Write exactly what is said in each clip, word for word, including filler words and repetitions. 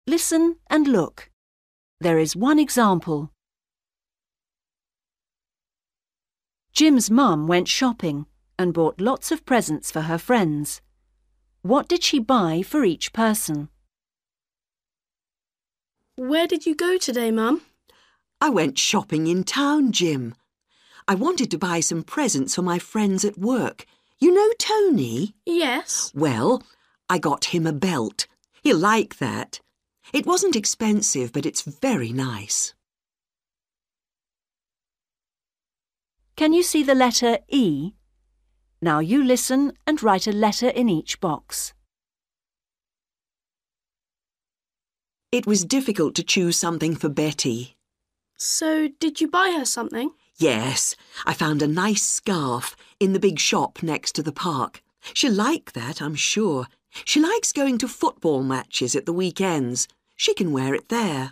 Listen and look. There is one example. Jim's mum went shopping and bought lots of presents for her friends. What did she buy for each person? Where did you go today, Mum? I went shopping in town, Jim. I wanted to buy some presents for my friends at work. You know Tony? Yes. Well, I got him a belt. He'll like that. It wasn't expensive, but it's very nice. Can you see the letter E? Now you listen and write a letter in each box. It was difficult to choose something for Betty. So, did you buy her something? Yes, I found a nice scarf in the big shop next to the park. She'll like that, I'm sure. She likes going to football matches at the weekends. She can wear it there.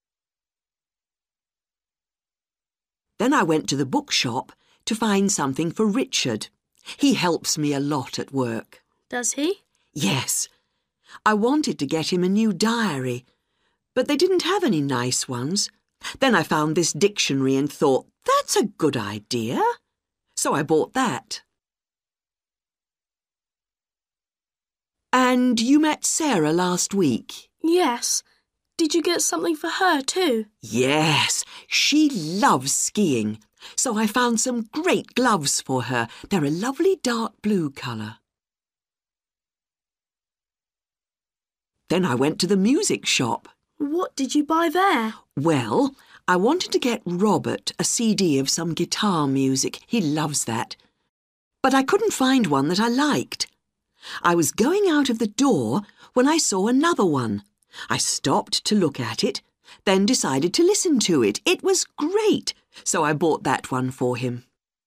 Then I went to the bookshop to find something for Richard. He helps me a lot at work. Does he? Yes. I wanted to get him a new diary, but they didn't have any nice ones. Then I found this dictionary and thought, that's a good idea. So I bought that. And you met Sarah last week? Yes. Did you get something for her too? Yes, she loves skiing. So I found some great gloves for her. They're a lovely dark blue colour. Then I went to the music shop. What did you buy there? Well, I wanted to get Robert a C D of some guitar music. He loves that. But I couldn't find one that I liked. I was going out of the door when I saw another one. I stopped to look at it, then decided to listen to it. It was great, so I bought that one for him.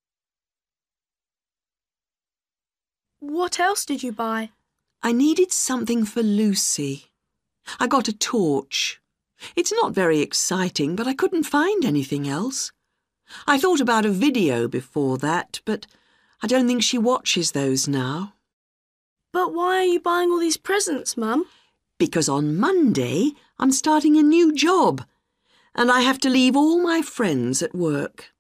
What else did you buy? I needed something for Lucy. I got a torch. It's not very exciting, but I couldn't find anything else. I thought about a video before that, but I don't think she watches those now. But why are you buying all these presents, Mum? Because on Monday I'm starting a new job, and I have to leave all my friends at work.